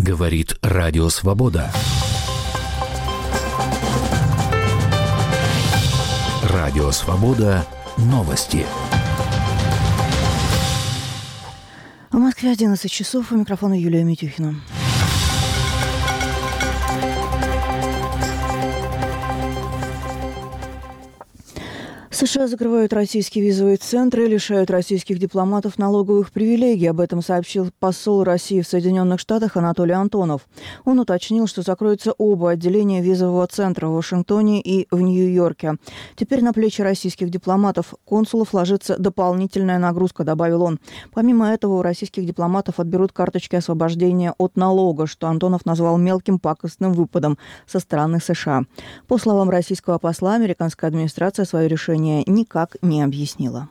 Говорит Радио Свобода. Радио Свобода. Новости. В Москве 11 часов. У микрофона Юлия Митюхина. США закрывают российские визовые центры и лишают российских дипломатов налоговых привилегий. Об этом сообщил посол России в Соединенных Штатах Анатолий Антонов. Он уточнил, что закроются оба отделения визового центра в Вашингтоне и в Нью-Йорке. Теперь на плечи российских дипломатов-консулов ложится дополнительная нагрузка, добавил он. Помимо этого, у российских дипломатов отберут карточки освобождения от налога, что Антонов назвал мелким пакостным выпадом со стороны США. По словам российского посла, американская администрация свое решение никак не объяснила.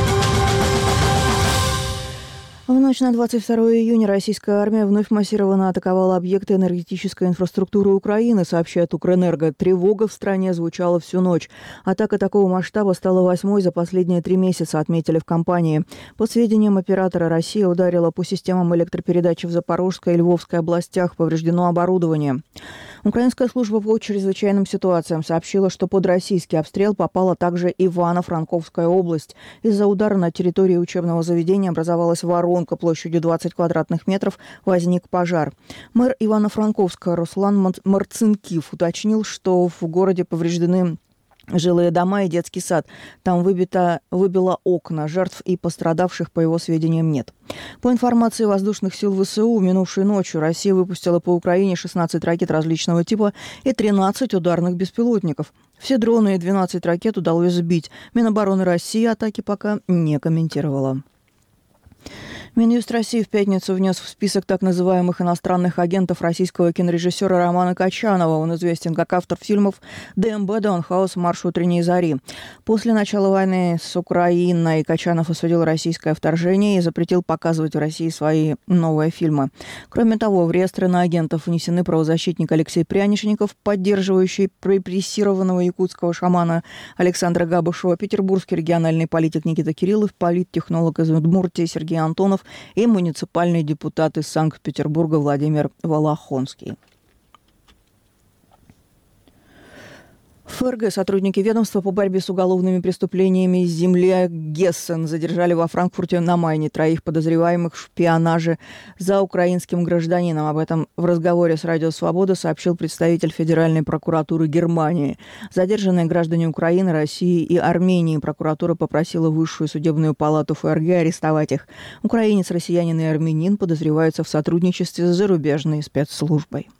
В ночь на 22 июня российская армия вновь массированно атаковала объекты энергетической инфраструктуры Украины, сообщает Укрэнерго. Тревога в стране звучала всю ночь. Атака такого масштаба стала 8-й за последние 3 месяца, отметили в компании. По сведениям оператора, Россия ударила по системам электропередачи в Запорожской и Львовской областях. Повреждено оборудование. Украинская служба по чрезвычайным ситуациям сообщила, что под российский обстрел попала также Ивано-Франковская область. Из-за удара на территории учебного заведения образовалась воронка площадью 20 квадратных метров, возник пожар. Мэр Ивано-Франковска Руслан Марцинкив уточнил, что в городе повреждены жилые дома и детский сад. Там выбило окна. Жертв и пострадавших, по его сведениям, нет. По информации воздушных сил ВСУ, минувшей ночью Россия выпустила по Украине 16 ракет различного типа и 13 ударных беспилотников. Все дроны и 12 ракет удалось сбить. Минобороны России атаки пока не комментировала. Минюст России в пятницу внес в список так называемых иностранных агентов российского кинорежиссера Романа Качанова. Он известен как автор фильмов «ДМБ», «Даунхаус», «Марш утренней зари». После начала войны с Украиной Качанов осудил российское вторжение и запретил показывать в России свои новые фильмы. Кроме того, в реестр иноагентов внесены правозащитник Алексей Прянишников, поддерживающий репрессированного якутского шамана Александра Габышева, петербургский региональный политик Никита Кириллов, политтехнолог из Удмуртии Сергей Антонов и муниципальный депутат из Санкт-Петербурга Владимир Волохонский. В ФРГ сотрудники ведомства по борьбе с уголовными преступлениями из земли Гессен задержали во Франкфурте на Майне 3 подозреваемых в шпионаже за украинским гражданином. Об этом в разговоре с Радио Свобода сообщил представитель Федеральной прокуратуры Германии. Задержанные граждане Украины, России и Армении. Прокуратура попросила Высшую судебную палату ФРГ арестовать их. Украинец, россиянин и армянин подозреваются в сотрудничестве с зарубежной спецслужбой.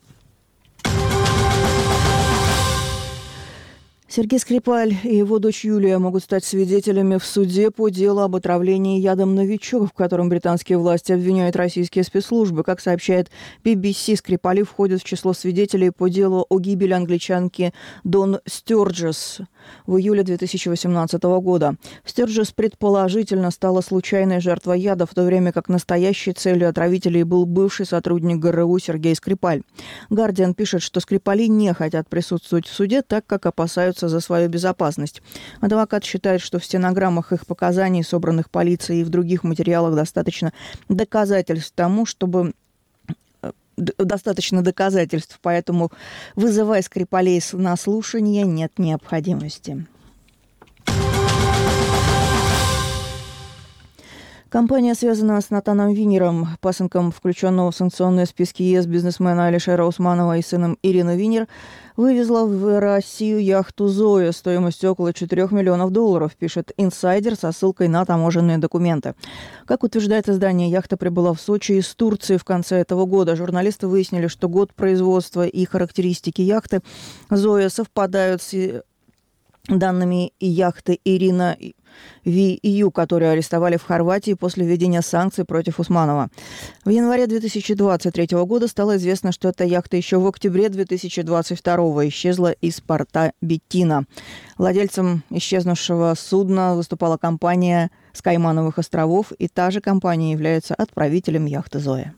Сергей Скрипаль и его дочь Юлия могут стать свидетелями в суде по делу об отравлении ядом новичок, в котором британские власти обвиняют российские спецслужбы. Как сообщает BBC, Скрипали входят в число свидетелей по делу о гибели англичанки Дон Стёрджес в июле 2018 года. Стёрджес предположительно стала случайной жертвой яда, в то время как настоящей целью отравителей был бывший сотрудник ГРУ Сергей Скрипаль. «Гардиан» пишет, что Скрипали не хотят присутствовать в суде, так как опасаются за свою безопасность. Адвокат считает, что в стенограммах их показаний, собранных полицией, и в других материалах достаточно доказательств поэтому вызывая Скрипалей на слушание нет необходимости. Компания, связанная с Натаном Винером, пасынком включенного в санкционные списки ЕС бизнесмена Алишера Усманова и сыном Ирины Винер, вывезла в Россию яхту «Зоя» стоимостью около $4 миллионов, пишет «Инсайдер» со ссылкой на таможенные документы. Как утверждает издание, яхта прибыла в Сочи из Турции в конце этого года. Журналисты выяснили, что год производства и характеристики яхты «Зоя» совпадают с данными яхты «Ирина ВИЮ», которую арестовали в Хорватии после введения санкций против Усманова. В январе 2023 года стало известно, что эта яхта еще в октябре 2022 исчезла из порта Беттина. Владельцем исчезнувшего судна выступала компания с Каймановых островов, и та же компания является отправителем яхты «Зоя».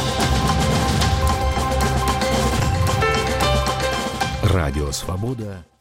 Радио Свобода.